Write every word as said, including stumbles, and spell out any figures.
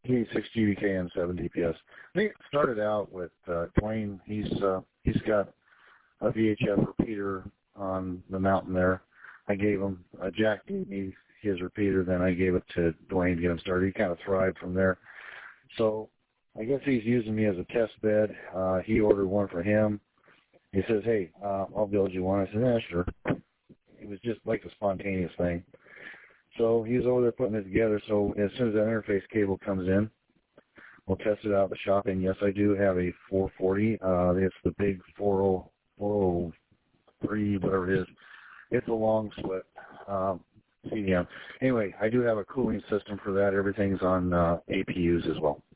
G six G B K and seven D P S. I think it started out with uh, Dwayne. He's uh, he's got a V H F repeater on the mountain there. I gave him, uh, Jack gave me his repeater, then I gave it to Dwayne to get him started. He kind of thrived from there. So I guess he's using me as a test bed. Uh, he ordered one for him. He says, hey, uh, I'll build you one. I said, yeah, sure. It was just like a spontaneous thing. So he was over there putting it together. So as soon as that interface cable comes in, we'll test it out in the shop. And yes, I do have a four forty. Uh, it's the big four oh three, whatever it is. It's a long split um, C D M. Anyway, I do have a cooling system for that. Everything's on uh, A P Us as well.